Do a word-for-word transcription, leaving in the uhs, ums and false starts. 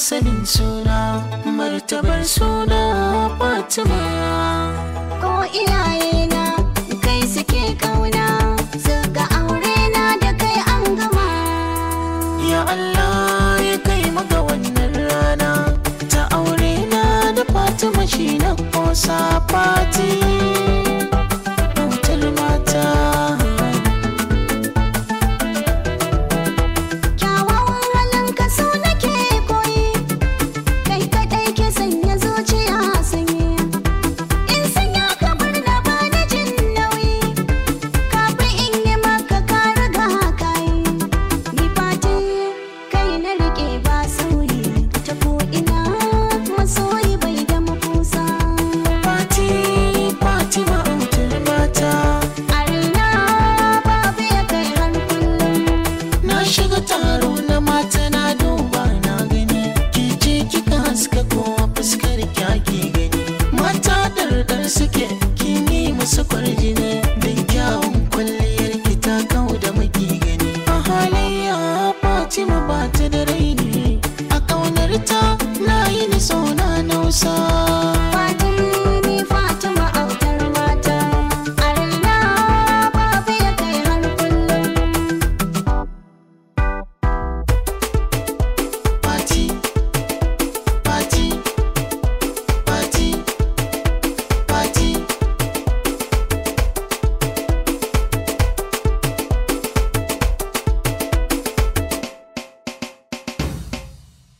sanin suna martabar suna Fatima. Ko iyayena kai suke kauna, suka aure na da kai an gama. Ya Allah ya kai maga wannan rana ta aure na da Fatima, shi na kosa Fati autar mata. Suke kini musu kwarjini don kyawun kwalliyar kita kau da maki gani. A halayya Fatima ba ta da raini, a ƙaunar ta na yi ni so na nausa.